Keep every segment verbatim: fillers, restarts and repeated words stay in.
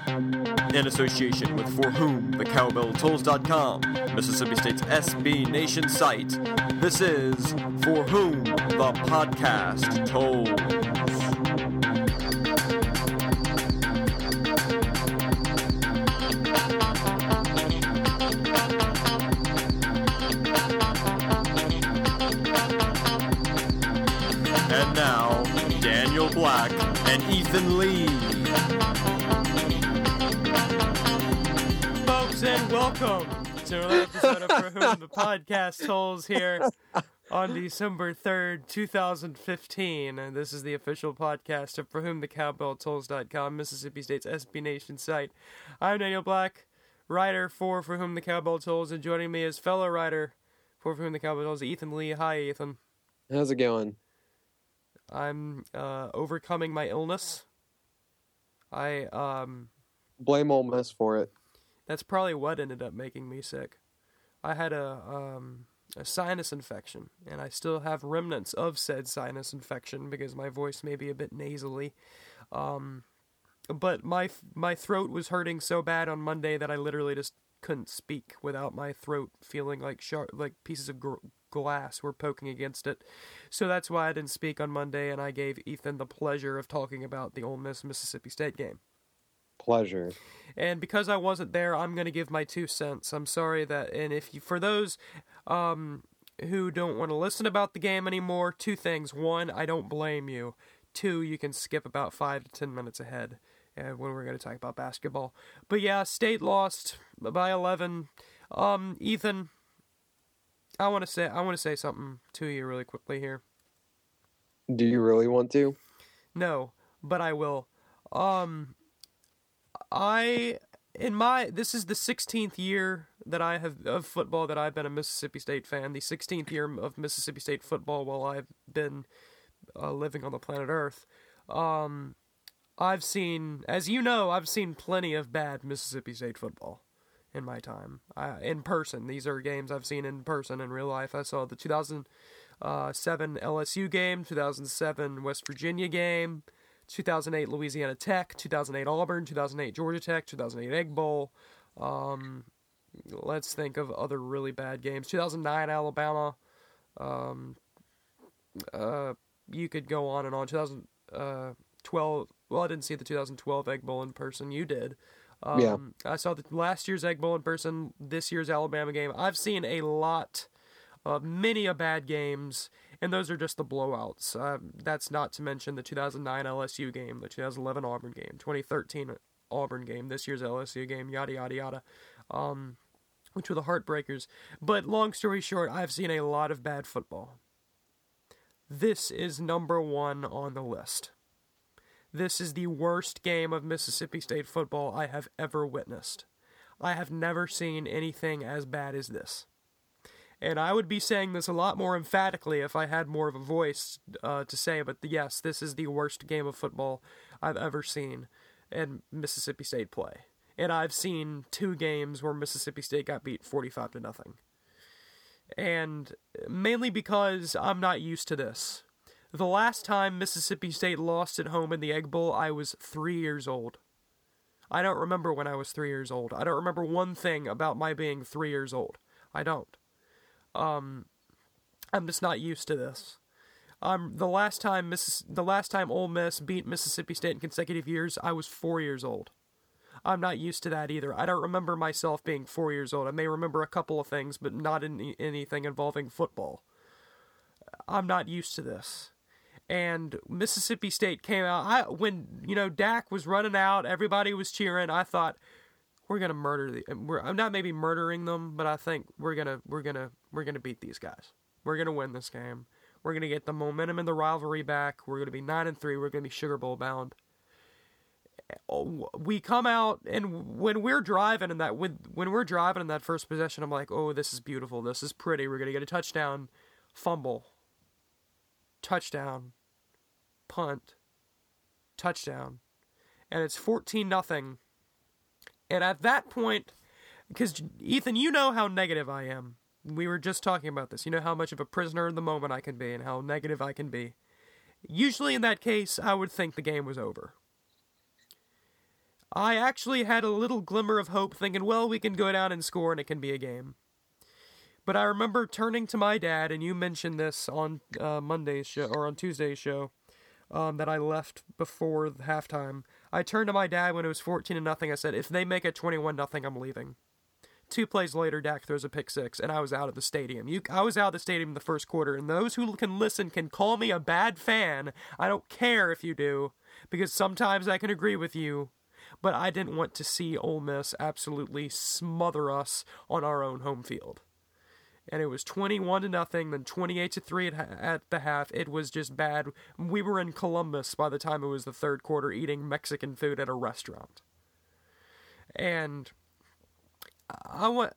In association with For Whom The Cowbell Tolls dot com, Mississippi State's S B Nation site, this is For Whom The Podcast Tolls. And now, Daniel Black and Ethan Lee. Folks, and welcome to another episode of For Whom the Podcast Tolls here on December third, twenty fifteen. And this is the official podcast of For Whom the Cowbell Tolls dot com, Mississippi State's S B Nation site. I'm Daniel Black, writer for For Whom the Cowbell Tolls, and joining me is fellow writer for For Whom the Cowbell Tolls, Ethan Lee. Hi, Ethan. How's it going? I'm uh, overcoming my illness. I, um... Blame Ole Miss for it. That's probably what ended up making me sick. I had a, um, a sinus infection, and I still have remnants of said sinus infection because my voice may be a bit nasally. Um, but my my throat was hurting so bad on Monday that I literally just couldn't speak without my throat feeling like sharp, like pieces of gr- glass were poking against it. So that's why I didn't speak on Monday, and I gave Ethan the pleasure of talking about the Ole Miss Mississippi State game. Pleasure. And because I wasn't there, I'm going to give my two cents. I'm sorry that, and if you, for those um, who don't want to listen about the game anymore, two things. One, I don't blame you. Two, you can skip about five to ten minutes ahead uh, when we're going to talk about basketball. But yeah, State lost by eleven. Um, Ethan, I want to say I want to say something to you really quickly here. Do you really want to? No, but I will. Um, I in my this is the sixteenth year that I have of football that I've been a Mississippi State fan. The sixteenth year of Mississippi State football while I've been uh, living on the planet Earth. Um, I've seen, as you know, I've seen plenty of bad Mississippi State football in my time, uh, in person. These are games I've seen in person, in real life. I saw the two thousand seven L S U game, two thousand seven West Virginia game, two thousand eight Louisiana Tech, two thousand eight Auburn, two thousand eight Georgia Tech, two thousand eight Egg Bowl. Um, let's think of other really bad games. two thousand nine Alabama. Um, uh, you could go on and on. two thousand twelve, well, I didn't see the two thousand twelve Egg Bowl in person. You did. Um, yeah. I saw the last year's Egg Bowl in person, this year's Alabama game. I've seen a lot of many a bad games, and those are just the blowouts. Uh, that's not to mention the two thousand nine L S U game, the two thousand eleven Auburn game, twenty thirteen Auburn game, this year's L S U game, yada, yada, yada, um, which were the heartbreakers. But long story short, I've seen a lot of bad football. This is number one on the list. This is the worst game of Mississippi State football I have ever witnessed. I have never seen anything as bad as this. And I would be saying this a lot more emphatically if I had more of a voice uh, to say, but yes, this is the worst game of football I've ever seen in Mississippi State play. And I've seen two games where Mississippi State got beat forty-five to nothing. And mainly because I'm not used to this. The last time Mississippi State lost at home in the Egg Bowl, I was three years old. I don't remember when I was three years old. I don't remember one thing about my being three years old. I don't. Um, I'm just not used to this. Um, the last time Missis- the last time Ole Miss beat Mississippi State in consecutive years, I was four years old. I'm not used to that either. I don't remember myself being four years old. I may remember a couple of things, but not in anything involving football. I'm not used to this. And Mississippi State came out. I when you know Dak was running out, everybody was cheering. I thought, we're gonna murder the. We're, I'm not maybe murdering them, but I think we're gonna we're gonna we're gonna beat these guys. We're gonna win this game. We're gonna get the momentum and the rivalry back. We're gonna be nine and three. We're gonna be Sugar Bowl bound. We come out, and when we're driving in that when when we're driving in that first possession, I'm like, oh, this is beautiful. This is pretty. We're gonna get a touchdown, fumble, touchdown, punt, touchdown, and it's fourteen nothing. And at that point, because Ethan, you know how negative I am. We were just talking about this. You know how much of a prisoner of the moment I can be and how negative I can be. Usually in that case, I would think the game was over. I actually had a little glimmer of hope thinking, well, we can go down and score and it can be a game. But I remember turning to my dad, and you mentioned this on uh, Monday's show, or on Tuesday's show, um, that I left before the halftime. I turned to my dad when it was fourteen to nothing. I said, if they make it twenty-one nothing, I'm leaving. Two plays later, Dak throws a pick six, and I was out of the stadium. You, I was out of the stadium in the first quarter, and those who can listen can call me a bad fan. I don't care if you do, because sometimes I can agree with you, but I didn't want to see Ole Miss absolutely smother us on our own home field. And it was twenty-one to nothing, then twenty-eight to three at, at the half. It was just bad. We were in Columbus by the time it was the third quarter eating Mexican food at a restaurant. And I want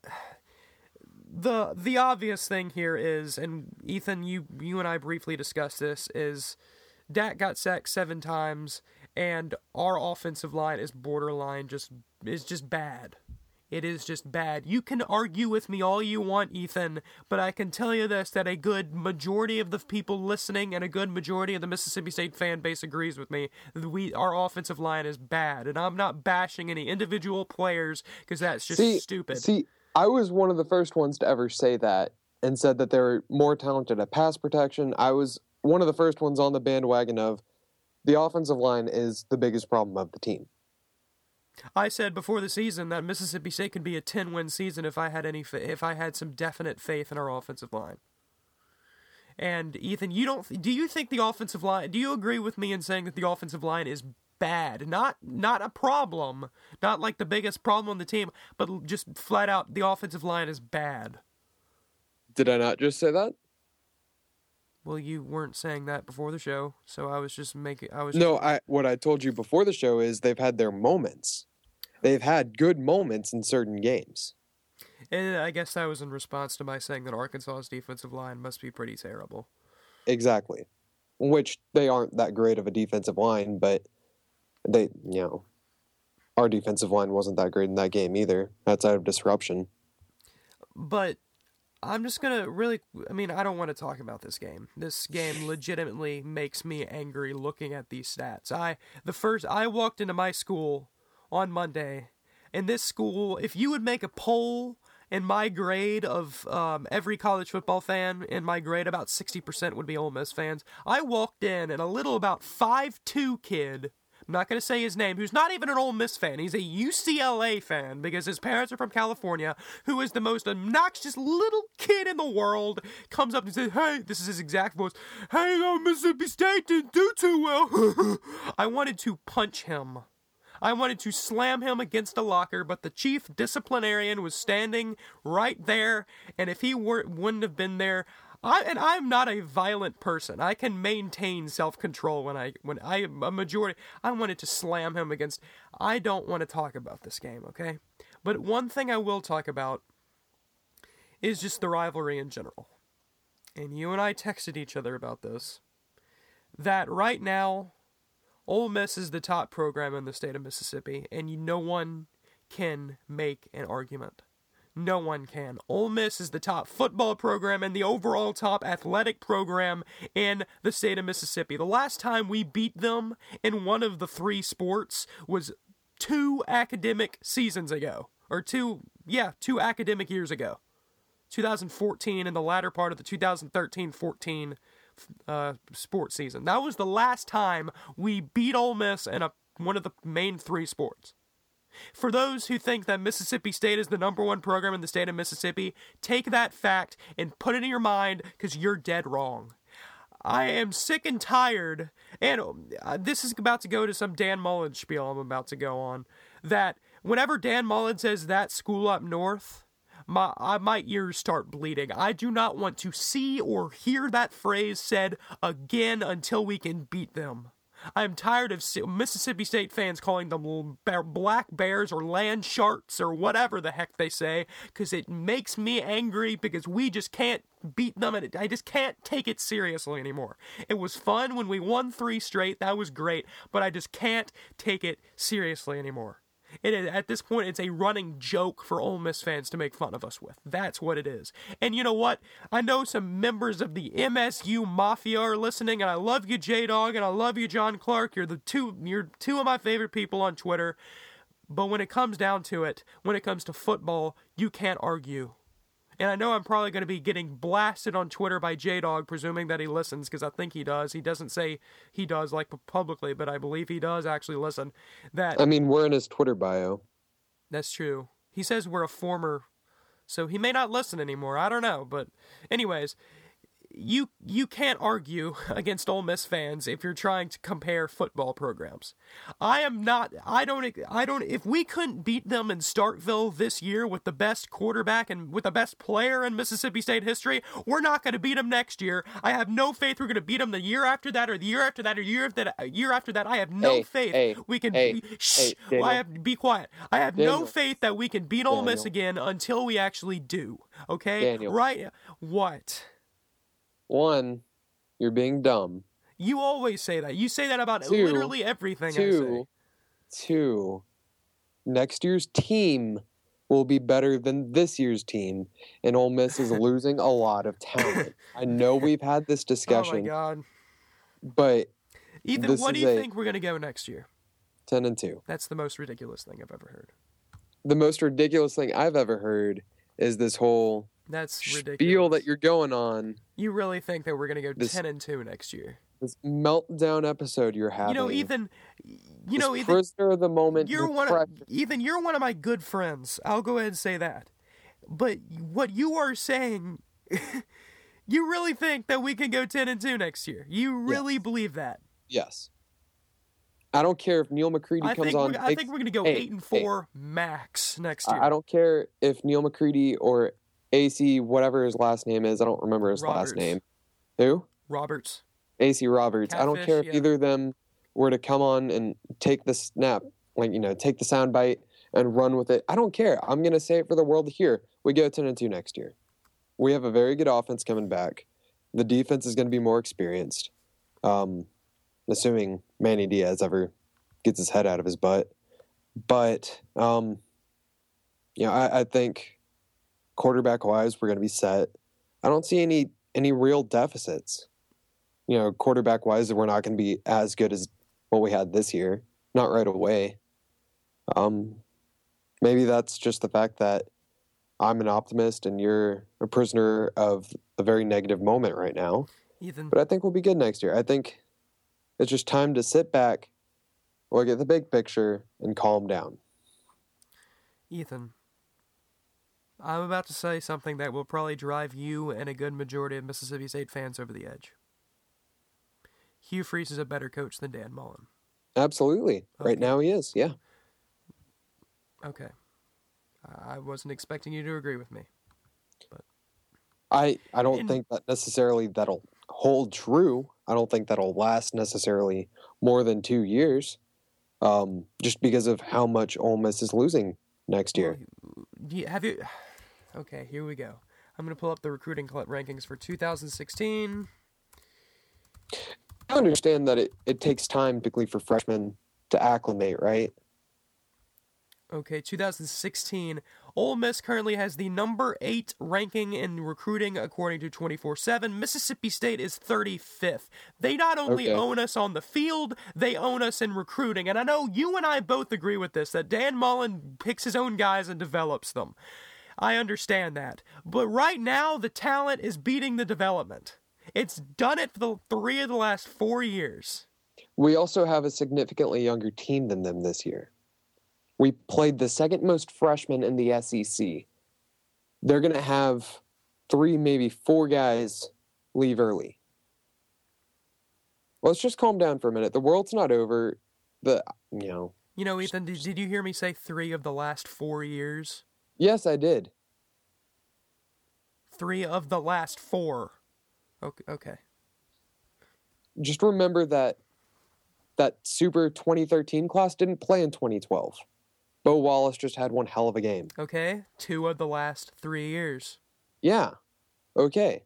the the obvious thing here is, and Ethan, you you and I briefly discussed this, is Dak got sacked seven times, and our offensive line is borderline just is just bad. It is just bad. You can argue with me all you want, Ethan, but I can tell you this, that a good majority of the people listening and a good majority of the Mississippi State fan base agrees with me. We Our offensive line is bad, and I'm not bashing any individual players because that's just see, stupid. See, I was one of the first ones to ever say that and said that they were more talented at pass protection. I was one of the first ones on the bandwagon of the offensive line is the biggest problem of the team. I said before the season that Mississippi State could be a ten-win season if I had any, if I had some definite faith in our offensive line. And Ethan, you don't? Do you think the offensive line? Do you agree with me in saying that the offensive line is bad? Not, not a problem, not like the biggest problem on the team, but just flat out, the offensive line is bad. Did I not just say that? Well, you weren't saying that before the show, so I was just making. I was no. just... I what I told you before the show is they've had their moments. They've had good moments in certain games. And I guess that was in response to my saying that Arkansas's defensive line must be pretty terrible. Exactly, which they aren't that great of a defensive line, but they, you know, our defensive line wasn't that great in that game either, outside of disruption. But I'm just going to really, I mean, I don't want to talk about this game. This game legitimately makes me angry looking at these stats. I, the first, I walked into my school on Monday, in this school, if you would make a poll in my grade of um, every college football fan, in my grade, about sixty percent would be Ole Miss fans. I walked in, and a little about five two kid, I'm not going to say his name, who's not even an Ole Miss fan. He's a U C L A fan because his parents are from California, who is the most obnoxious little kid in the world, comes up and says, hey, this is his exact voice, hey, oh, Mississippi State didn't do too well. I wanted to punch him. I wanted to slam him against a locker, but the chief disciplinarian was standing right there, and if he weren't, wouldn't have been there, I, and I'm not a violent person. I can maintain self-control when I, when I, a majority, I wanted to slam him against, I don't want to talk about this game, okay? But one thing I will talk about is just the rivalry in general. And you and I texted each other about this, that right now, Ole Miss is the top program in the state of Mississippi, and no one can make an argument. No one can. Ole Miss is the top football program and the overall top athletic program in the state of Mississippi. The last time we beat them in one of the three sports was two academic seasons ago. Or two, yeah, two academic years ago. twenty fourteen and the latter part of the two thousand thirteen fourteen Uh, sports season. That was the last time we beat Ole Miss in a, one of the main three sports. For those who think that Mississippi State is the number one program in the state of Mississippi, take that fact and put it in your mind because you're dead wrong. I am sick and tired, and uh, this is about to go to some Dan Mullen spiel I'm about to go on, that whenever Dan Mullen says that school up north, My, I, my ears start bleeding. I do not want to see or hear that phrase said again until we can beat them. I'm tired of Mississippi State fans calling them black bears or land sharks or whatever the heck they say, because it makes me angry because we just can't beat them, and it, I just can't take it seriously anymore. It was fun when we won three straight. That was great, but I just can't take it seriously anymore. It is, at this point, it's a running joke for Ole Miss fans to make fun of us with. That's what it is. And you know what? I know some members of the M S U Mafia are listening, and I love you, J-Dog, and I love you, John Clark. You're the two, you're two of my favorite people on Twitter. But when it comes down to it, when it comes to football, you can't argue. And I know I'm probably going to be getting blasted on Twitter by J-Dog, presuming that he listens, because I think he does. He doesn't say he does, like, publicly, but I believe he does actually listen. That I mean, we're in his Twitter bio. That's true. He says we're a former, so he may not listen anymore. I don't know. But anyways, you you can't argue against Ole Miss fans if you're trying to compare football programs. I am not, I don't, I don't, if we couldn't beat them in Starkville this year with the best quarterback and with the best player in Mississippi State history, we're not going to beat them next year. I have no faith we're going to beat them the year after that or the year after that or year after that. Year after that. I have no hey, faith hey, we can, hey, be, shh, hey, Daniel, I have, be quiet. I have Daniel, no faith that we can beat Ole Miss Daniel, again until we actually do. Okay? Daniel. Right? What? One, you're being dumb. You always say that. You say that about Two, literally everything two, I say. Two, next year's team will be better than this year's team, and Ole Miss is losing a lot of talent. I know we've had this discussion. Oh my God. But Ethan, what do you think we're going to go next year? ten and two. That's the most ridiculous thing I've ever heard. The most ridiculous thing I've ever heard is this whole That's ridiculous. spiel that you're going on. You really think that we're going to go This- ten and two next year? This meltdown episode you're having. You know, Ethan, you know, this Ethan, prisoner of the moment. you're one of, depression. Ethan, you're one of my good friends. I'll go ahead and say that. But what you are saying, you really think that we can go ten and two next year? You really Yes. believe that? Yes. I don't care if Neil McCready I comes think on. we're, I think we're going to go hey, eight and hey. four max next year. I I don't care if Neil McCready or A C, whatever his last name is. I don't remember his Roberts. last name. Who? Roberts. A C Roberts. I don't Catfish, care if yeah. either of them were to come on and take the snap, like, you know, take the sound bite and run with it. I don't care. I'm going to say it for the world to hear. We go ten and two next year. We have a very good offense coming back. The defense is going to be more experienced. Um, assuming Manny Diaz ever gets his head out of his butt. But, um, you know, I, I think quarterback-wise, we're going to be set. I don't see any any real deficits. You know, quarterback-wise, we're not going to be as good as what we had this year. Not right away. Um, maybe that's just the fact that I'm an optimist and you're a prisoner of a very negative moment right now. Ethan, But I think we'll be good next year. I think it's just time to sit back, look at the big picture, and calm down. Ethan, I'm about to say something that will probably drive you and a good majority of Mississippi State fans over the edge. Hugh Freeze is a better coach than Dan Mullen. Absolutely. Okay. Right now he is, yeah. Okay. I wasn't expecting you to agree with me. I, I don't And- think that necessarily that'll hold true. I don't think that'll last necessarily more than two years, um, just because of how much Ole Miss is losing next year. Well, you- have you... Okay, here we go. I'm going to pull up the recruiting cl- rankings for two thousand sixteen. I understand that it, it takes time, typically, for freshmen to acclimate, right? Okay, two thousand sixteen. Ole Miss currently has the number eight ranking in recruiting according to twenty-four seven. Mississippi State is thirty-fifth. They not only Okay. own us on the field, they own us in recruiting. And I know you and I both agree with this, that Dan Mullen picks his own guys and develops them. I understand that. But right now, the talent is beating the development. It's done it for the three of the last four years. We also have a significantly younger team than them this year. We played the second most freshmen in the S E C. They're going to have three, maybe four guys leave early. Let's just calm down for a minute. The world's not over. The, you know, You know, Ethan, did, did you hear me say three of the last four years? yes, I did. Three of the last four. Okay. okay. Just remember that that Super twenty thirteen class didn't play in twenty twelve. Bo Wallace just had one hell of a game. Okay, two of the last three years. Yeah. Okay.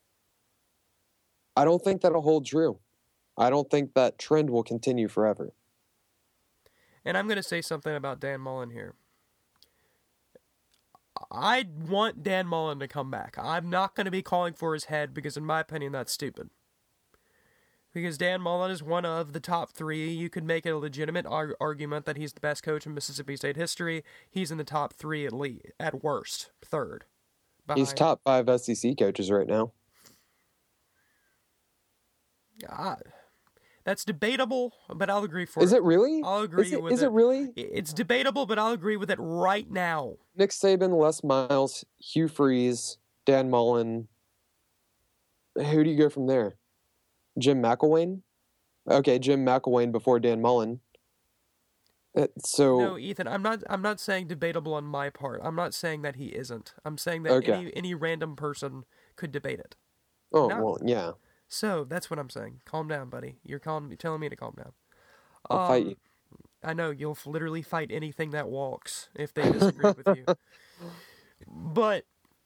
I don't think that'll hold true. I don't think that trend will continue forever. And I'm going to say something about Dan Mullen here. I want Dan Mullen to come back. I'm not going to be calling for his head because, in my opinion, that's stupid. Because Dan Mullen is one of the top three. You could make a legitimate ar- argument that he's the best coach in Mississippi State history. He's in the top three at least, at worst, third. Behind. He's top five S E C coaches right now. God. That's debatable, but I'll agree for Is it. it really? I'll agree is it, with is it. it really? It's debatable, but I'll agree with it right now. Nick Saban, Les Miles, Hugh Freeze, Dan Mullen. Who do you go from there? Jim McElwain? Okay, Jim McElwain before Dan Mullen. Uh, So No, Ethan, I'm not I'm not saying debatable on my part. I'm not saying that he isn't. I'm saying that Okay. any any random person could debate it. oh no. well, yeah, So that's what I'm saying. Calm down, buddy. You're calm, telling me to calm down. I'll Um, fight you. I know you'll f- literally fight anything that walks if they disagree with you. But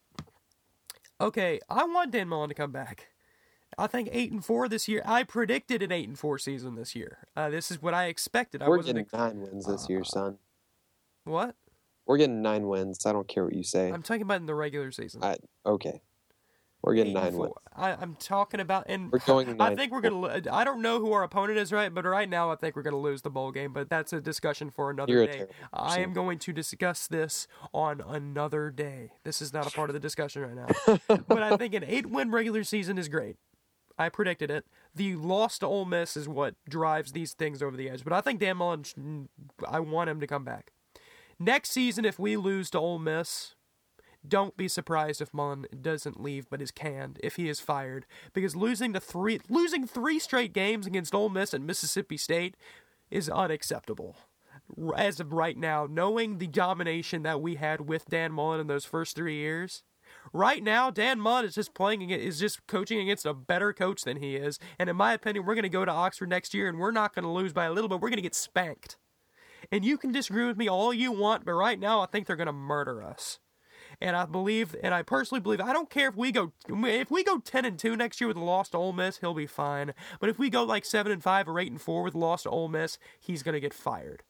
okay, I want Dan Mullen to come back. I think eight and four this year. I predicted an eight and four season this year. Uh, this is what I expected. I We're wasn't getting ex- nine wins this year, son. what? We're getting nine wins. I don't care what you say. I'm talking about in the regular season. I, okay, we're getting Eight and nine four. wins. I, I'm talking about, and We're going I nine think we're and gonna. lo- I don't know who our opponent is, right? But right now, I think we're gonna lose the bowl game. But that's a discussion for another You're a day. terrible I person. am going to discuss this on another day. This is not a part of the discussion right now. But I think an eight-win regular season is great. I predicted it. The loss to Ole Miss is what drives these things over the edge. But I think Dan Mullen, sh- I want him to come back. Next season, if we lose to Ole Miss, don't be surprised if Mullen doesn't leave but is canned, if he is fired. Because losing the three losing three straight games against Ole Miss and Mississippi State is unacceptable. As of right now, knowing the domination that we had with Dan Mullen in those first three years, right now Dan Mullen is just playing is just coaching against a better coach than he is. And in my opinion, we're going to go to Oxford next year and we're not going to lose by a little bit. We're going to get spanked. And you can disagree with me all you want, but right now I think they're going to murder us. And I believe, and I personally believe, I don't care if we go, if we go ten and two next year with a loss to Ole Miss, he'll be fine. But if we go like seven and five or eight and four with a loss to Ole Miss, he's gonna get fired.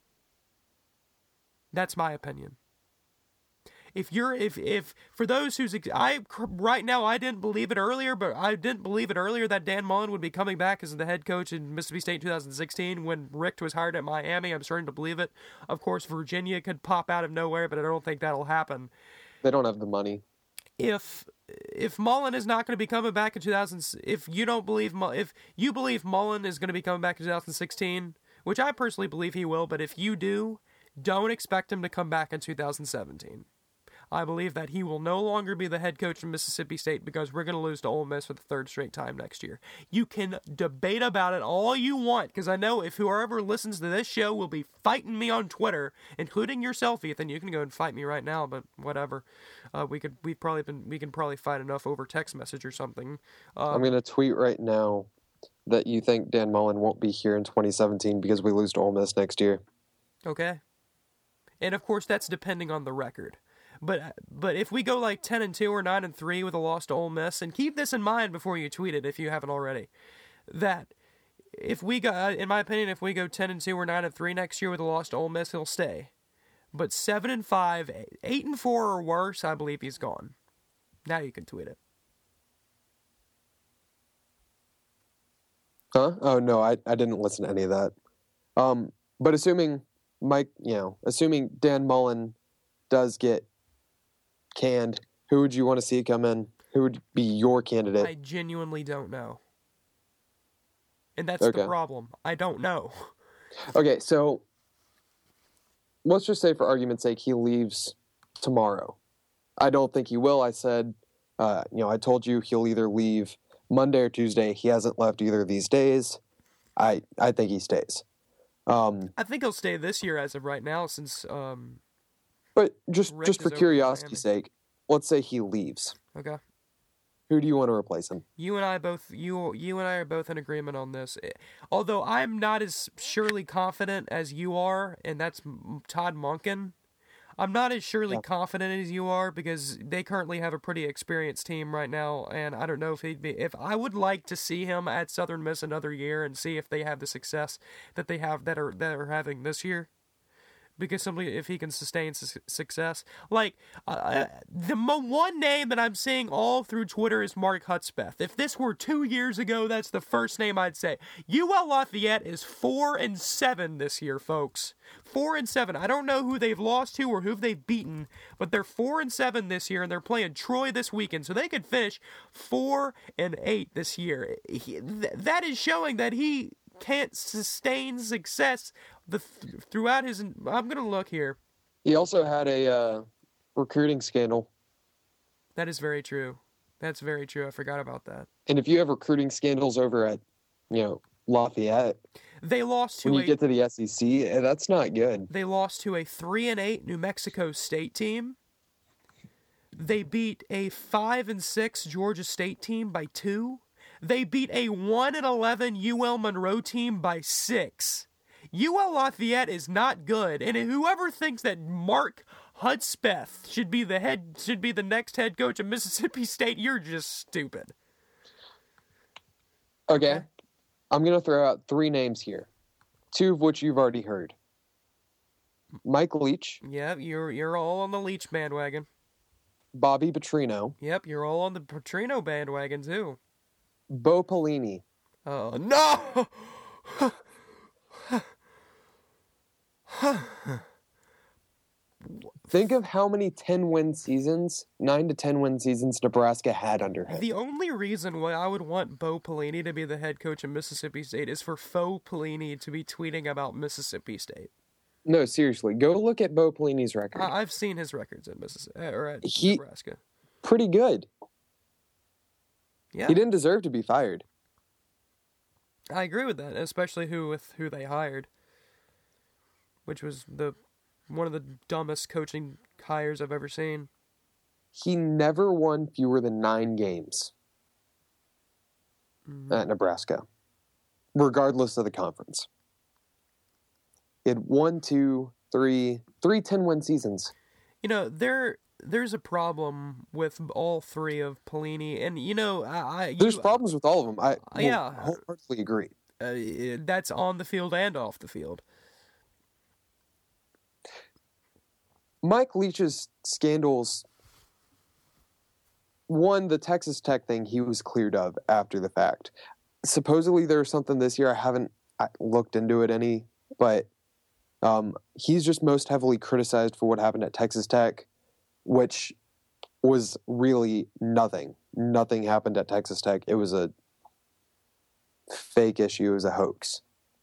That's my opinion. If you're, if, if, for those who's, I, right now, I didn't believe it earlier, but I didn't believe it earlier that Dan Mullen would be coming back as the head coach in Mississippi State in two thousand sixteen when Richt was hired at Miami. I'm starting to believe it. Of course, Virginia could pop out of nowhere, but I don't think that'll happen. They don't have the money. If, if Mullen is not going to be coming back in two thousand, if you don't believe, if you believe Mullen is going to be coming back in two thousand sixteen, which I personally believe he will, but if you do, don't expect him to come back in two thousand seventeen. I believe that he will no longer be the head coach of Mississippi State because we're going to lose to Ole Miss for the third straight time next year. You can debate about it all you want, because I know if whoever listens to this show will be fighting me on Twitter, including yourself, Ethan. You can go and fight me right now, but whatever. Uh, we could we've probably been we can probably fight enough over text message or something. Um, I'm gonna tweet right now that you think Dan Mullen won't be here in twenty seventeen because we lose to Ole Miss next year. Okay. And of course, that's depending on the record. But but if we go like ten and two or nine and three with a loss to Ole Miss, and keep this in mind before you tweet it if you haven't already, that if we go, in my opinion, if we go ten and two or nine and three next year with a loss to Ole Miss, he'll stay. But seven and five, eight and four or worse, I believe he's gone. Now you can tweet it. Huh? Oh no, I I didn't listen to any of that. Um, but assuming Mike, you know, assuming Dan Mullen does get canned, who would you want to see come in? Who would be your candidate? I genuinely don't know. And that's Okay. the problem. I don't know. Okay, so let's just say, for argument's sake, he leaves tomorrow. I don't think he will. I said, uh, you know, I told you he'll either leave Monday or Tuesday. He hasn't left either of these days. I I think he stays. Um, I think he'll stay this year as of right now since, um, but just Rick just is for over curiosity's Miami. sake, let's say he leaves. okay. Who do you want to replace him? You and I both you you and I are both in agreement on this. Eh, Although I'm not as surely confident as you are, and that's M- Todd Monken. I'm not as surely Yeah. confident as you are because they currently have a pretty experienced team right now, and I don't know if he'd be. If I would like to see him at Southern Miss another year and see if they have the success that they have that are that are having this year. because simply if he can sustain su- success. Like, uh, the mo- one name that I'm seeing all through Twitter is Mark Hudspeth. If this were two years ago, that's the first name I'd say. U L Lafayette is four and seven this year, folks. Four and seven. I don't know who they've lost to or who they've beaten, but they're four and seven this year, and they're playing Troy this weekend, so they could finish four and eight this year. He, th- that is showing that he can't sustain success the th- throughout his. I'm gonna look here. He also had a uh, recruiting scandal. That is very true. That's very true. I forgot about that. And if you have recruiting scandals over at, you know, Lafayette, they lost to when you a, get to the S E C, that's not good. They lost to a three and eight New Mexico State team. They beat a five and six Georgia State team by two. They beat a one and eleven U L Monroe team by six. U L Lafayette is not good, and whoever thinks that Mark Hudspeth should be the head should be the next head coach of Mississippi State, you're just stupid. Okay. Okay. I'm going to throw out three names here, two of which you've already heard. Mike Leach. Yep, you're you're all on the Leach bandwagon. Bobby Petrino. Yep, you're all on the Petrino bandwagon, too. Bo Pelini. Oh, no! Think of how many ten-win seasons, nine to ten-win seasons Nebraska had under him. The only reason why I would want Bo Pelini to be the head coach of Mississippi State is for Faux Pelini to be tweeting about Mississippi State. No, seriously. Go look at Bo Pelini's record. I- I've seen his records at Mississippi or at He- Nebraska. Pretty good. Yeah, He didn't deserve to be fired. I agree with that, especially who with who they hired, which was the one of the dumbest coaching hires I've ever seen. He never won fewer than nine games Mhm. at Nebraska, regardless of the conference. He had one, two, three, three ten-win seasons. You know, there there's a problem with all three of Pelini, and you know, I, I you, There's problems with all of them. I will yeah. wholeheartedly agree. uh, that's on the field and off the field. Mike Leach's scandals, one, the Texas Tech thing, he was cleared of after the fact. Supposedly there was something this year. I haven't I looked into it any, but um, he's just most heavily criticized for what happened at Texas Tech, which was really nothing. Nothing happened at Texas Tech. It was a fake issue. It was a hoax.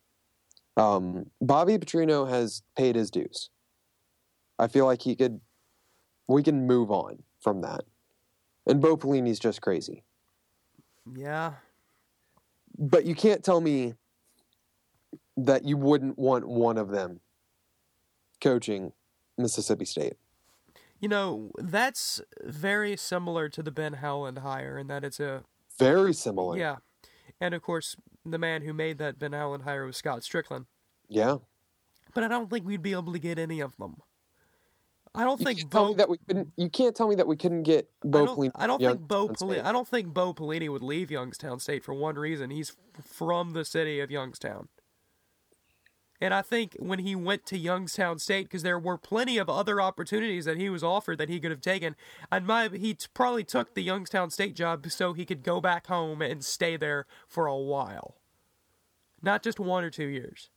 Um, Bobby Petrino has paid his dues. I feel like he could, we can move on from that. And Bo Pelini's just crazy. Yeah. But you can't tell me that you wouldn't want one of them coaching Mississippi State. You know, that's very similar to the Ben Howland hire, in that it's a Very similar. yeah. And of course, the man who made that Ben Howland hire was Scott Strickland. Yeah. But I don't think we'd be able to get any of them. I don't You think can't tell Bo. me that we couldn't. You can't tell me that we couldn't get I Bo don't, Pelini. I don't Young- think Bo on Pelini. State. I don't think Bo Pelini would leave Youngstown State for one reason. He's f- from the city of Youngstown. And I think when he went to Youngstown State, because there were plenty of other opportunities that he was offered that he could have taken, and my he t- probably took the Youngstown State job so he could go back home and stay there for a while, not just one or two years.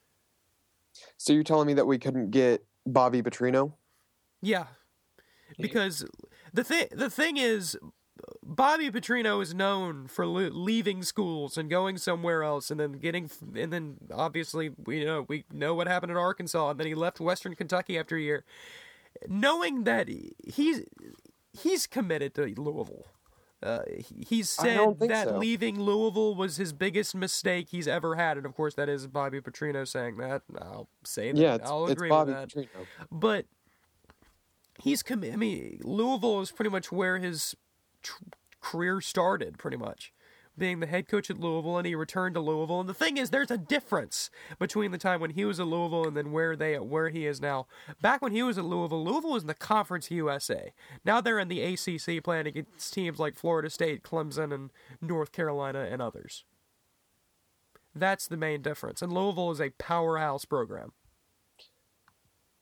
So you're telling me that we couldn't get Bobby Petrino? Yeah, because the thing the thing is, Bobby Petrino is known for lo- leaving schools and going somewhere else, and then getting, and then obviously we know we know what happened in Arkansas, and then he left Western Kentucky after a year, knowing that he's he's committed to Louisville. Uh, he- he's I said don't think that so. leaving Louisville was his biggest mistake he's ever had, and of course that is Bobby Petrino saying that. I'll say that. Yeah, it's, I'll it's agree Bobby with that. Petrino. But he's commi- I mean, Louisville is pretty much where his tr- career started, pretty much, being the head coach at Louisville, and he returned to Louisville. And the thing is, there's a difference between the time when he was at Louisville and then where they where he is now. Back when he was at Louisville, Louisville was in the Conference U S A. Now they're in the A C C, playing against teams like Florida State, Clemson, and North Carolina, and others. That's the main difference. And Louisville is a powerhouse program.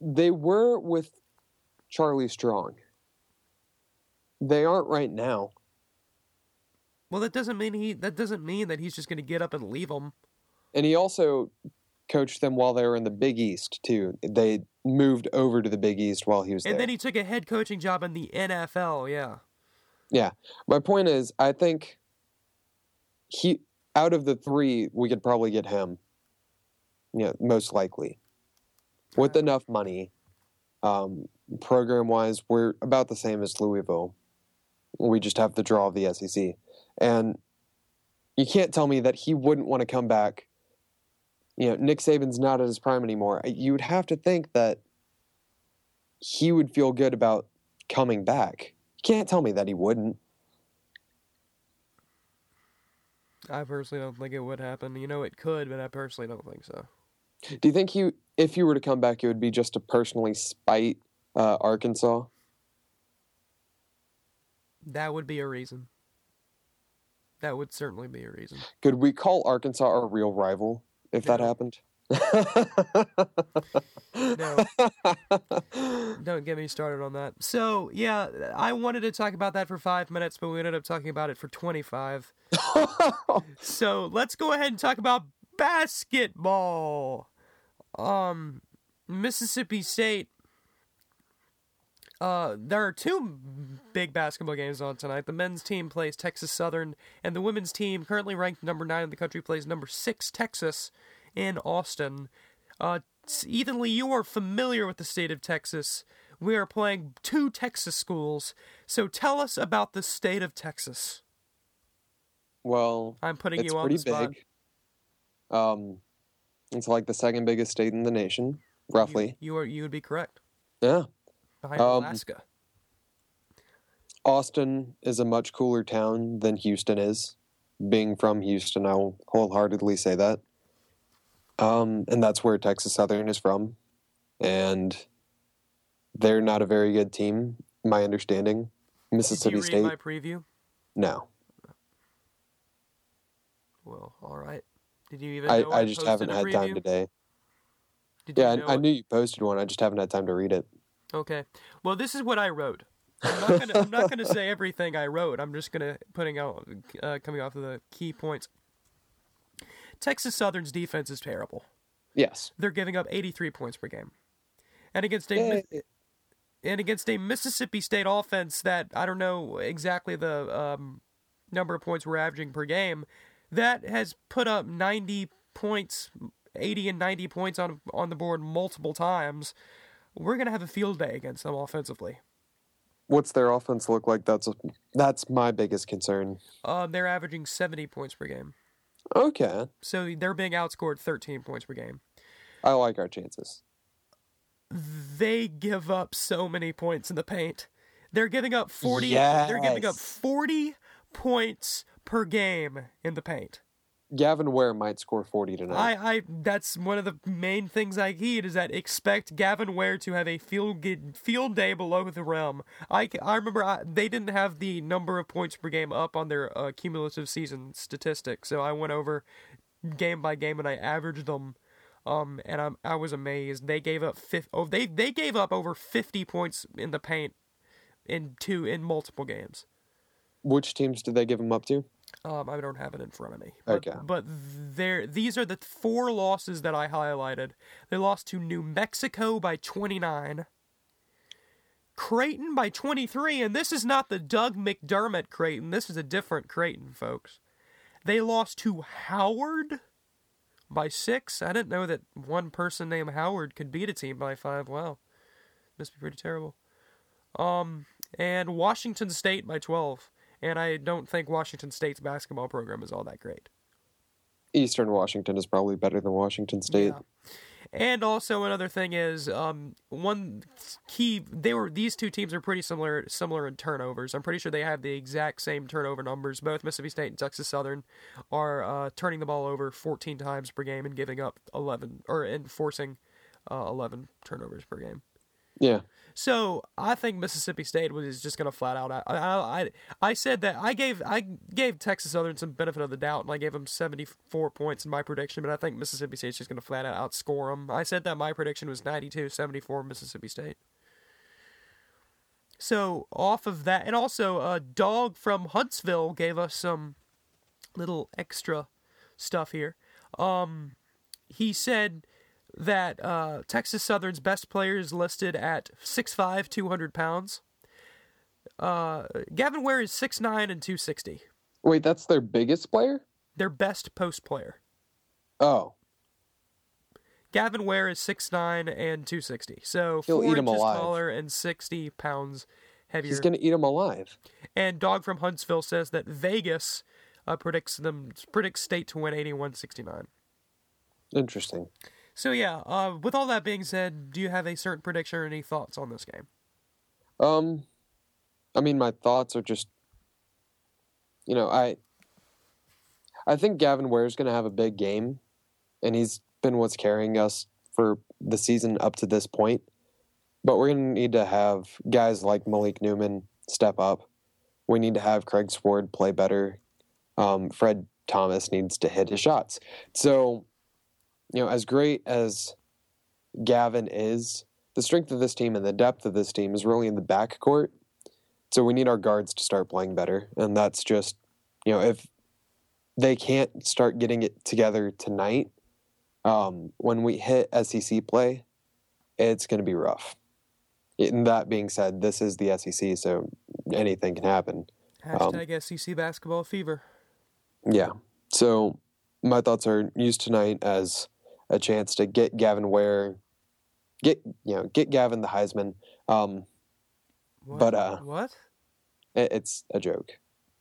they were with Charlie Strong. They aren't right now. Well, that doesn't mean he. That doesn't mean that he's just going to get up and leave them. And he also coached them while they were in the Big East, too. They moved over to the Big East while he was and there. And then he took a head coaching job in the N F L, yeah. Yeah. My point is, I think he, out of the three, we could probably get him, you know, most likely. With enough money, um, program-wise, we're about the same as Louisville. We just have the draw of the S E C. And you can't tell me that he wouldn't want to come back. You know, Nick Saban's not at his prime anymore. You would have to think that he would feel good about coming back. You can't tell me that he wouldn't. I personally don't think it would happen. You know, it could, but I personally don't think so. Do you think he, if you were to come back, it would be just to personally spite uh, Arkansas? That would be a reason. That would certainly be a reason. Could we call Arkansas our real rival if No. that happened? No. Don't get me started on that. So, yeah, I wanted to talk about that for five minutes, but we ended up talking about it for twenty-five. So, let's go ahead and talk about basketball. Um, Mississippi State. Uh, there are two big basketball games on tonight. The men's team plays Texas Southern, and the women's team, currently ranked number nine in the country, plays number six Texas in Austin. Uh, Ethan Lee, you are familiar with the state of Texas. We are playing two Texas schools, so tell us about the state of Texas. Well, I'm putting it's you on the pretty spot. big. Um, it's like the second biggest state in the nation, roughly. You, you are you would be correct. Yeah. Behind Um, Alaska. Austin is a much cooler town than Houston is. Being from Houston, I'll wholeheartedly say that. Um, and that's where Texas Southern is from. And they're not a very good team, my understanding. Mississippi Did you read State, my preview? no. Well, all right. Did you even I, know I just posted haven't a had time preview? today. Did you Yeah, know I, I it? knew you posted one. I just haven't had time to read it. Okay. Well, this is what I wrote. I'm not gonna. I'm not gonna say everything I wrote. I'm just gonna putting out, uh, coming off of the key points. Texas Southern's defense is terrible. Yes. They're giving up eighty-three points per game, and against a Eh, Mi- and against a Mississippi State offense that I don't know exactly the um, number of points we're averaging per game, that has put up ninety points, eighty and ninety points on on the board multiple times. We're gonna have a field day against them offensively. What's their offense look like? That's a, that's my biggest concern. Um, they're averaging seventy points per game, Okay. so they're being outscored thirteen points per game. I like our chances. They give up so many points in the paint. They're giving up forty. They're giving up Yes. forty points per game in the paint. Gavin Ware might score forty tonight. I, I that's one of the main things I heed is that expect Gavin Ware to have a field field day below the rim. I, I remember I, they didn't have the number of points per game up on their uh, cumulative season statistics, so I went over game by game and I averaged them, um, and I I was amazed. They gave up fifty, oh they they gave up over fifty points in the paint in two in multiple games. Which teams did they give him up to? Um, I don't have it in front of me. But, Okay. But there, these are the four losses that I highlighted. They lost to New Mexico by twenty-nine, Creighton by twenty-three, and this is not the Doug McDermott Creighton. This is a different Creighton, folks. They lost to Howard by six. I didn't know that one person named Howard could beat a team by five. Wow. Must be pretty terrible. Um, and Washington State by twelve. And I don't think Washington State's basketball program is all that great. Eastern Washington is probably better than Washington State. Yeah. And also another thing is, um, one key they were these two teams are pretty similar similar in turnovers. I'm pretty sure they have the exact same turnover numbers. Both Mississippi State and Texas Southern are uh, turning the ball over fourteen times per game and giving up eleven or and forcing uh, eleven turnovers per game. Yeah. So I think Mississippi State was just going to flat out. I, I I I said that I gave I gave Texas Southern some benefit of the doubt, and I gave them seventy-four points in my prediction. But I think Mississippi State's just going to flat out outscore them. I said that my prediction was ninety-two seventy-four Mississippi State. So off of that, and also a dog from Huntsville gave us some little extra stuff here. Um, he said that uh, Texas Southern's best player is listed at six five, two hundred pounds. Uh, Gavin Ware is six nine and two sixty. Wait, that's their biggest player? Their best post player. Oh. Gavin Ware is six nine and two sixty. So He'll four eat him inches alive. taller and sixty pounds heavier. He's going to eat him alive. And Dog from Huntsville says that Vegas uh, predicts them predicts State to win eighty-one sixty-nine. Interesting. So yeah, uh, with all that being said, do you have a certain prediction or any thoughts on this game? Um, I mean, my thoughts are just, you know, I, I think Gavin Ware's going to have a big game, and he's been what's carrying us for the season up to this point. But we're going to need to have guys like Malik Newman step up. We need to have Craig Sword play better. Um, Fred Thomas needs to hit his shots. So, you know, as great as Gavin is, the strength of this team and the depth of this team is really in the backcourt. So we need our guards to start playing better. And that's just, you know, if they can't start getting it together tonight, um, when we hit S E C play, it's going to be rough. And that being said, this is the S E C, so anything can happen. Hashtag um, S E C basketball fever. Yeah. So my thoughts are use tonight as a chance to get Gavin Ware, get you know, get Gavin the Heisman. Um, what? But uh, what? It, it's a joke.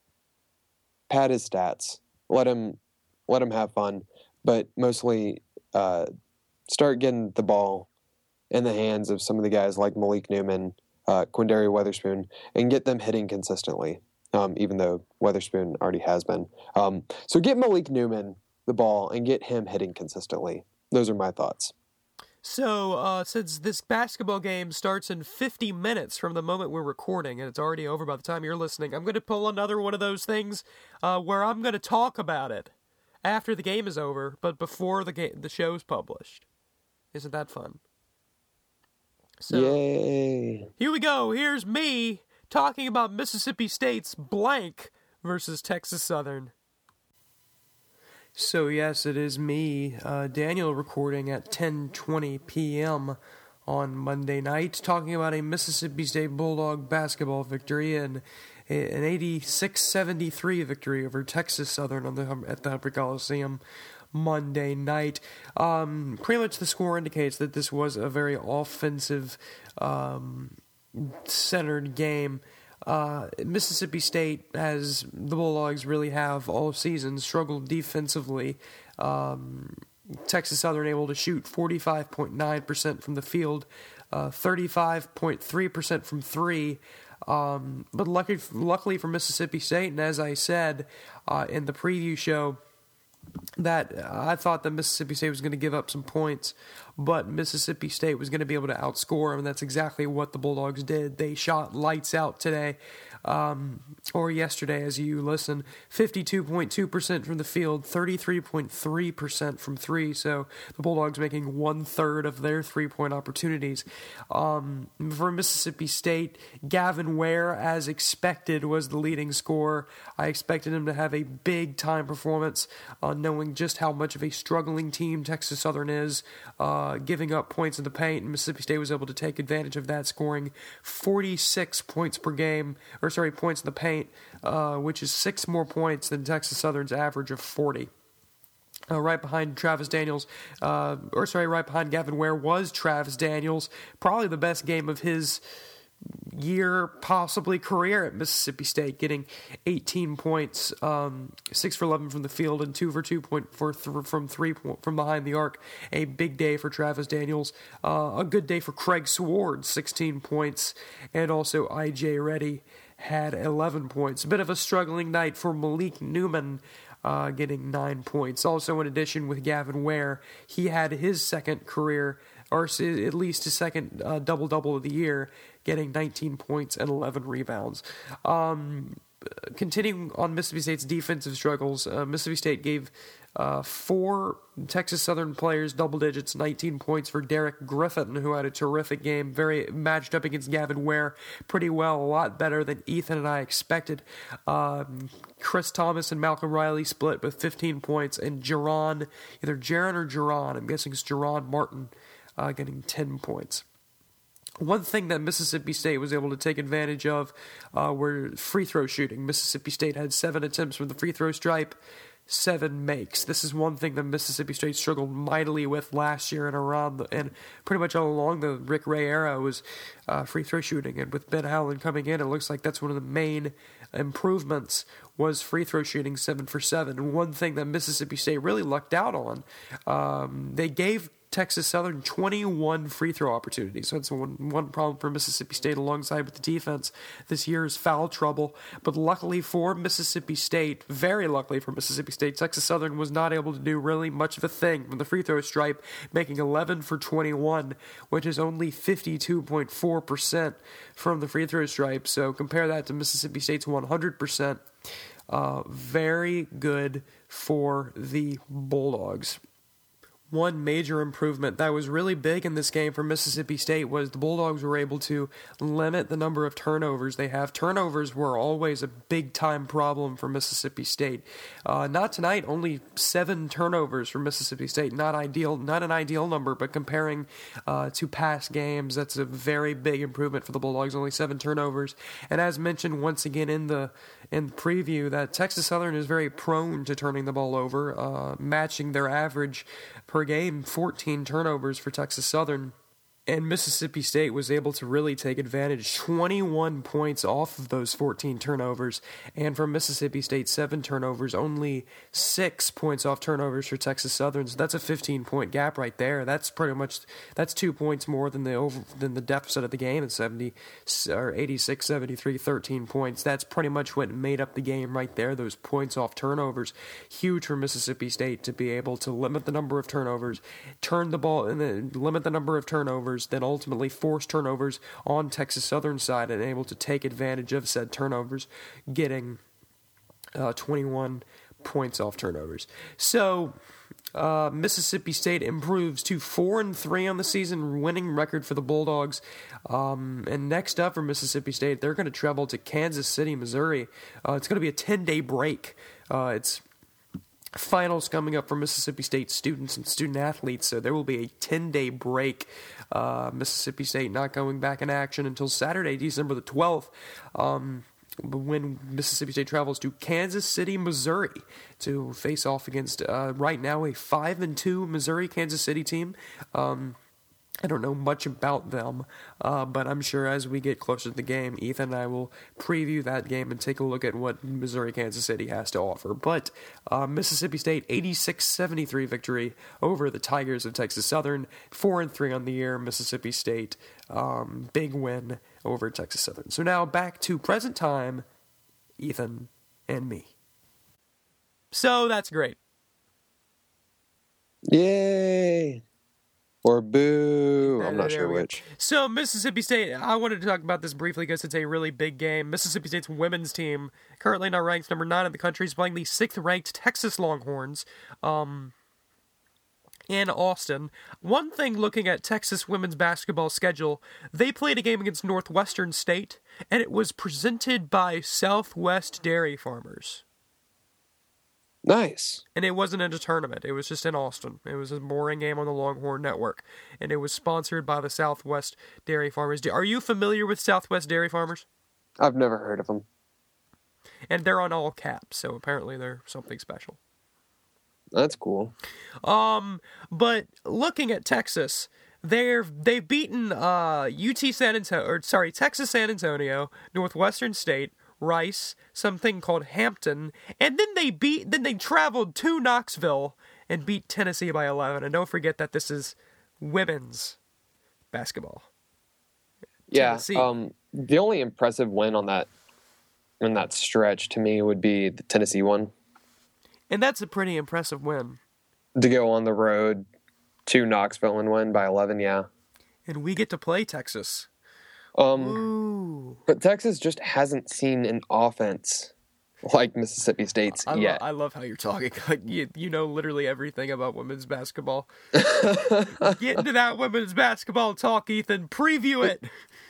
Pad his stats. Let him let him have fun, but mostly uh, start getting the ball in the hands of some of the guys like Malik Newman, uh, Quindary Weatherspoon, and get them hitting consistently. Um, even though Weatherspoon already has been. Um, so get Malik Newman the ball and get him hitting consistently. Those are my thoughts. So, uh, since this basketball game starts in fifty minutes from the moment we're recording, and it's already over by the time you're listening, I'm going to pull another one of those things uh, where I'm going to talk about it after the game is over, but before the game, the show's published. Isn't that fun? So, Yay! Here we go. Here's me talking about Mississippi State's blank versus Texas Southern. So yes, it is me, uh, Daniel, recording at ten twenty p.m. on Monday night, talking about a Mississippi State Bulldog basketball victory and an eighty-six seventy-three victory over Texas Southern on the at the Humphrey Coliseum Monday night. Um, pretty much the score indicates that this was a very offensive um, centered game. Uh, Mississippi State, as the Bulldogs really have all season, struggled defensively. Um, Texas Southern able to shoot forty-five point nine percent from the field, uh, thirty-five point three percent from three. Um, but lucky, luckily for Mississippi State, and as I said uh, in the preview show, that I thought that Mississippi State was going to give up some points, but Mississippi State was going to be able to outscore them, and that's exactly what the Bulldogs did. They shot lights out today, um, or yesterday as you listen, fifty-two point two percent from the field, thirty-three point three percent from three, so the Bulldogs making one-third of their three-point opportunities. Um, for Mississippi State, Gavin Ware, as expected, was the leading scorer. I expected him to have a big-time performance, uh, knowing just how much of a struggling team Texas Southern is, uh, giving up points in the paint, and Mississippi State was able to take advantage of that, scoring forty-six points per game, or sorry, points in the paint, uh, which is six more points than Texas Southern's average of forty. Uh, right behind Travis Daniels, uh, or sorry, right behind Gavin Ware was Travis Daniels, probably the best game of his year, possibly career at Mississippi State, getting eighteen points, um, six for eleven from the field, and two for two point for th- from three point, from behind the arc. A big day for Travis Daniels. Uh, a good day for Craig Sword, sixteen points, and also I J Reddy had eleven points. A bit of a struggling night for Malik Newman, uh, getting nine points. Also, in addition with Gavin Ware, he had his second career or at least his second uh, double-double of the year, getting nineteen points and eleven rebounds. Um, continuing on Mississippi State's defensive struggles, uh, Mississippi State gave uh, four Texas Southern players double digits, nineteen points for Derek Griffin, who had a terrific game, very matched up against Gavin Ware pretty well, a lot better than Ethan and I expected. Um, Chris Thomas and Malcolm Riley split with fifteen points, and Jaron, either Jaron or Jaron, I'm guessing it's Jaron Martin, uh, getting ten points. One thing that Mississippi State was able to take advantage of uh, were free throw shooting. Mississippi State had seven attempts from the free throw stripe, seven makes. This is one thing that Mississippi State struggled mightily with last year and around the, and pretty much all along the Rick Ray era was uh, free throw shooting. And with Ben Howland coming in, it looks like that's one of the main improvements was free throw shooting, seven for seven. And one thing that Mississippi State really lucked out on, um, they gave Texas Southern twenty-one free throw opportunities. So that's one, one problem for Mississippi State alongside with the defense this year is foul trouble. But luckily for Mississippi State, very luckily for Mississippi State, Texas Southern was not able to do really much of a thing from the free throw stripe, making eleven for twenty-one, which is only fifty-two point four percent from the free throw stripe. So compare that to Mississippi State's one hundred percent. Uh, very good for the Bulldogs. One major improvement that was really big in this game for Mississippi State was the Bulldogs were able to limit the number of turnovers they have. Turnovers were always a big-time problem for Mississippi State. Uh, not tonight, only seven turnovers for Mississippi State. Not ideal, not an ideal number, but comparing uh, to past games, that's a very big improvement for the Bulldogs. Only seven turnovers. And as mentioned once again in the in the preview, that Texas Southern is very prone to turning the ball over, uh, matching their average per game, fourteen turnovers for Texas Southern. And Mississippi State was able to really take advantage, twenty-one points off of those fourteen turnovers. And for Mississippi State, seven turnovers, only six points off turnovers for Texas Southern. So that's a fifteen-point gap right there. That's pretty much, that's two points more than the over, than the deficit of the game at seventy or eighty-six seventy-three, thirteen points. That's pretty much what made up the game right there, those points off turnovers. Huge for Mississippi State to be able to limit the number of turnovers, turn the ball, and then limit the number of turnovers, then ultimately force turnovers on Texas Southern side and able to take advantage of said turnovers, getting uh, twenty-one points off turnovers. So uh, Mississippi State improves to four and three on the season, winning record for the Bulldogs. Um, and next up for Mississippi State, they're going to travel to Kansas City, Missouri. Uh, it's going to be a ten-day break. Uh, it's finals coming up for Mississippi State students and student athletes, so there will be a ten-day break. Uh, Mississippi State not going back in action until Saturday, December the twelfth, um, when Mississippi State travels to Kansas City, Missouri, to face off against uh, right now a five and two Missouri Kansas City team. Um, I don't know much about them, uh, but I'm sure as we get closer to the game, Ethan and I will preview that game and take a look at what Missouri Kansas City has to offer. But uh, Mississippi State, eighty-six seventy-three victory over the Tigers of Texas Southern, four and three on the year. Mississippi State, um, big win over Texas Southern. So now back to present time, Ethan and me. So that's great. Yay! Or boo. I'm not There sure we go. which. So Mississippi State, I wanted to talk about this briefly because it's a really big game. Mississippi State's women's team, currently now ranked number nine in the country, is playing the sixth-ranked Texas Longhorns um, in Austin. One thing looking at Texas women's basketball schedule, they played a game against Northwestern State, and it was presented by Southwest Dairy Farmers. Nice. And it wasn't in a tournament. It was just in Austin. It was a boring game on the Longhorn Network. And it was sponsored by the Southwest Dairy Farmers. Are you familiar with Southwest Dairy Farmers? I've never heard of them. And they're on all caps, so apparently they're something special. That's cool. Um, but looking at Texas, they're they've beaten uh U T San Antonio, or sorry, Texas San Antonio, Northwestern State, Rice, something called Hampton, and then they beat then they traveled to Knoxville and beat Tennessee by eleven. And don't forget that this is women's basketball. Yeah. Tennessee. Um the only impressive win on that in that stretch to me would be the Tennessee one. And that's a pretty impressive win. To go on the road to Knoxville and win by eleven, yeah. And we get to play Texas. Um, Ooh. But Texas just hasn't seen an offense like Mississippi State's I, yet. lo- I love how you're talking. Like you, you know literally everything about women's basketball. Get into that women's basketball talk, Ethan. Preview it.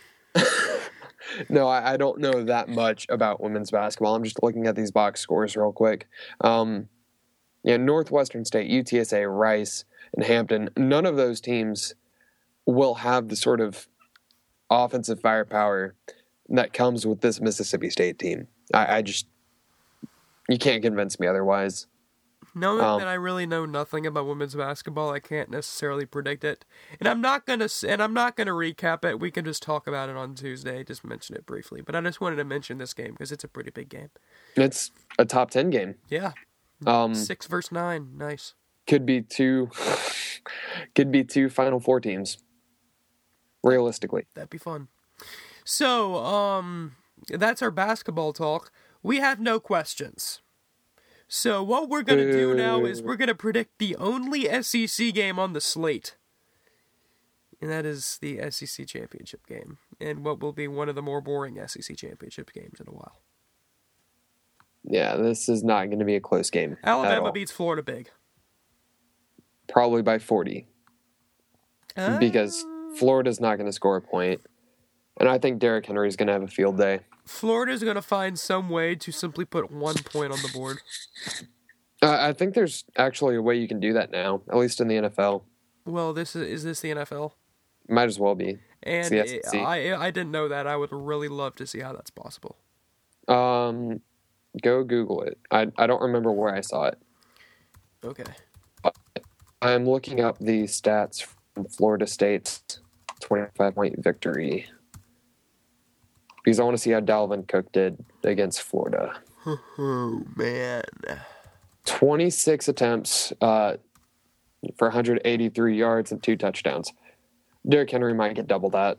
No, I, I don't know that much about women's basketball. I'm just looking at these box scores real quick. Um, yeah, Northwestern State, U T S A, Rice, and Hampton, none of those teams will have the sort of offensive firepower that comes with this Mississippi State team. I, I just, you can't convince me otherwise. Knowing Um, that I really know nothing about women's basketball, I can't necessarily predict it. And I'm not gonna s- and I'm not gonna recap it. We can just talk about it on Tuesday. Just mention it briefly. But I just wanted to mention this game because it's a pretty big game. It's a top ten game. Yeah, Um, six versus nine. Nice. could be two, could be two Final Four teams. Realistically, That'd be fun. So, um, that's our basketball talk. We have no questions. So what we're gonna do now is we're gonna predict the only S E C game on the slate. And that is the S E C championship game. And what will be one of the more boring S E C championship games in a while. yeah, this is not going to be a close game. at Alabama all. beats Florida big. Probably by forty, because Uh, Florida's not going to score a point, and I think Derrick Henry is going to have a field day. Florida's gonna find some way to simply put one point on the board. Uh, I think there's actually a way you can do that now, at least in the N F L. Well, this is is this the N F L? Might as well be. And the S E C. it- I I didn't know that. I would really love to see how that's possible. Um, go Google it. I I don't remember where I saw it. Okay. I'm looking up the stats from Florida State's twenty-five point victory because I want to see how Dalvin Cook did against Florida. Oh man. twenty-six attempts uh, for one hundred eighty-three yards and two touchdowns. Derrick Henry might get double that.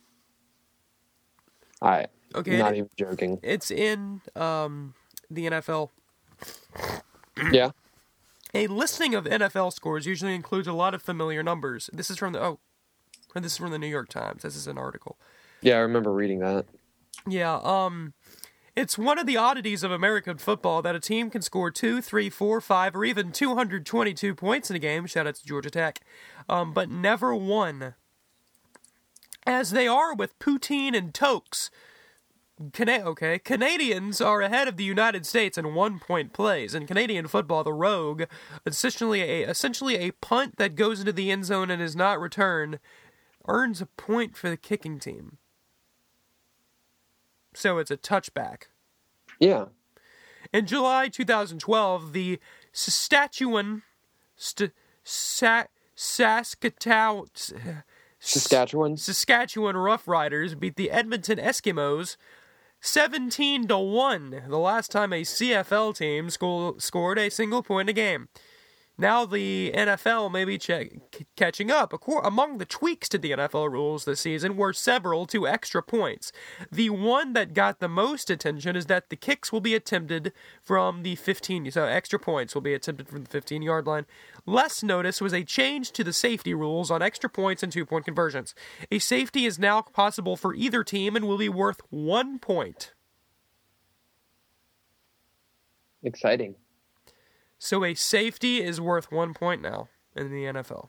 I Okay. not it- even joking. It's in um the N F L. Yeah. A listing of N F L scores usually includes a lot of familiar numbers. This is from the oh, this is from the New York Times. This is an article. Yeah, I remember reading that. Yeah, um, it's one of the oddities of American football that a team can score two, three, four, five, or even two hundred twenty-two points in a game. Shout out to Georgia Tech, um, but never won. As they are with Poutine and Tokes. Cana- okay, Canadians are ahead of the United States in one-point plays. In Canadian football, the rogue, essentially a, essentially a punt that goes into the end zone and is not returned, earns a point for the kicking team. So it's a touchback. Yeah. In July twenty twelve, the Saskatchewan, St- Sa- Saskatoon, Saskatchewan. Saskatchewan Roughriders beat the Edmonton Eskimos seventeen to one, the last time a C F L team sco- scored a single point a game. Now the N F L may be check- c- catching up. Acor- Among the tweaks to the N F L rules this season were several to extra points. The one that got the most attention is that the kicks will be attempted from the fifteen, so extra points will be attempted from the fifteen-yard line. Less notice was a change to the safety rules on extra points and two-point conversions. A safety is now possible for either team and will be worth one point. Exciting. So a safety is worth one point now in the N F L.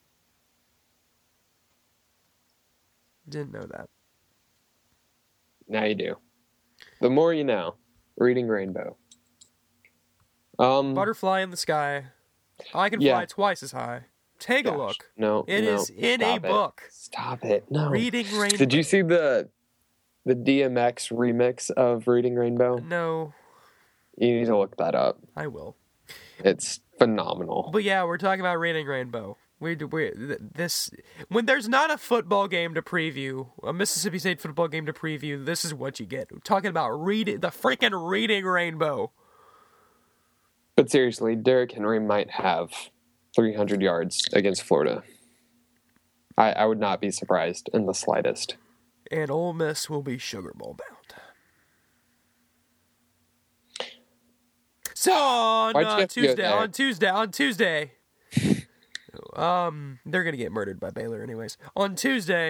Didn't know that. Now you do. The more you know. Reading Rainbow. Um, Butterfly in the sky. I can Yeah. fly twice as high. Take a gosh, look. No, It no, is in a stop it. book. Stop it. No. Reading Rainbow. Did you see the the D M X remix of Reading Rainbow? No, You need to look that up. I will. It's phenomenal. But yeah, we're talking about Reading Rainbow. We we this when there's not a football game to preview, a Mississippi State football game to preview. This is what you get. We're talking about reading the freaking Reading Rainbow. But seriously, Derrick Henry might have three hundred yards against Florida. I, I would not be surprised in the slightest. And Ole Miss will be Sugar Bowl bound. So on Why'd you uh, have to go Tuesday, there? on Tuesday, on Tuesday, um, they're gonna get murdered by Baylor anyways. On Tuesday,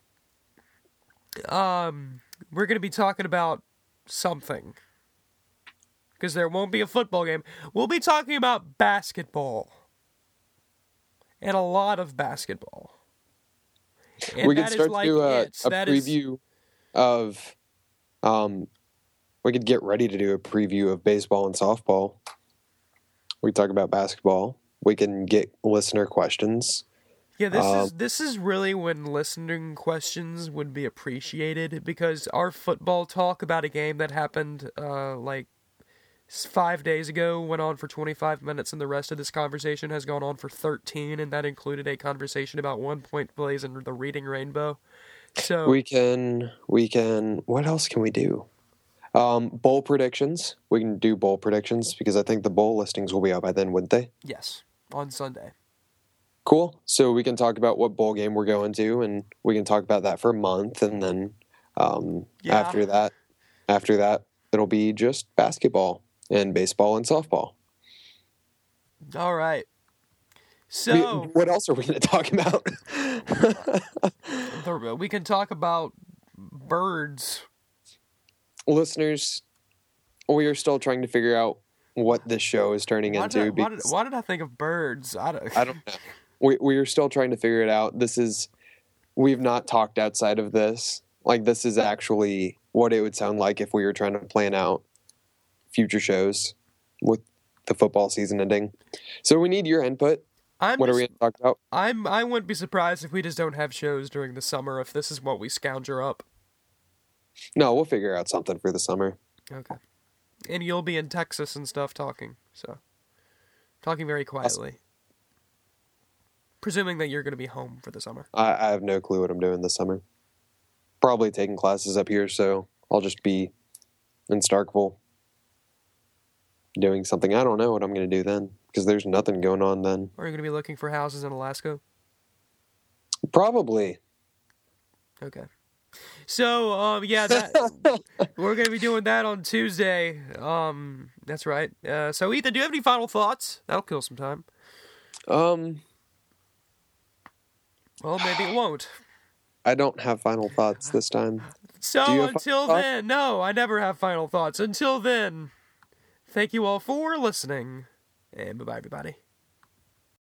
um, we're gonna be talking about something. Because there won't be a football game. We'll be talking about basketball. And a lot of basketball. And we could start like to do a, a that preview is... of, um, we could get ready to do a preview of baseball and softball. We talk about basketball. We can get listener questions. Yeah, this uh, is this is really when listening questions would be appreciated, because our football talk about a game that happened uh, like five days ago went on for twenty-five minutes, and the rest of this conversation has gone on for thirteen, and that included a conversation about one-point plays and the Reading Rainbow. So we can we can what else can we do? Um, bowl predictions. We can do bowl predictions because I think the bowl listings will be out by then, wouldn't they? Yes, on Sunday. Cool. So we can talk about what bowl game we're going to, and we can talk about that for a month, and then um, Yeah. after that, after that, it'll be just basketball and baseball and softball. All right. So we, what else are we going to talk about? the, we can talk about birds. Listeners, we are still trying to figure out what this show is turning why into. Did I, why, did, why did I think of birds? I don't, I don't know. We we are still trying to figure it out. This is we've not talked outside of this. Like, this is actually what it would sound like if we were trying to plan out future shows with the football season ending. So we need your input. I'm what just, are we going to talk about? I'm I wouldn't be surprised if we just don't have shows during the summer if this is what we scounger up. No, we'll figure out something for the summer. Okay. And you'll be in Texas and stuff talking, so talking very quietly. Awesome. Presuming that you're going to be home for the summer. I, I have no clue what I'm doing this summer. Probably taking classes up here, so I'll just be in Starkville doing something. I don't know what I'm going to do then, because there's nothing going on then. Are you going to be looking for houses in Alaska? Probably. Okay. So, um, yeah, that, we're going to be doing that on Tuesday. Um, that's right. Uh, so, Ethan, do you have any final thoughts? That'll kill some time. Um. Well, maybe it won't. I don't have final thoughts this time. So, until then, no, I never have final thoughts. Until then, thank you all for listening, and bye-bye, everybody.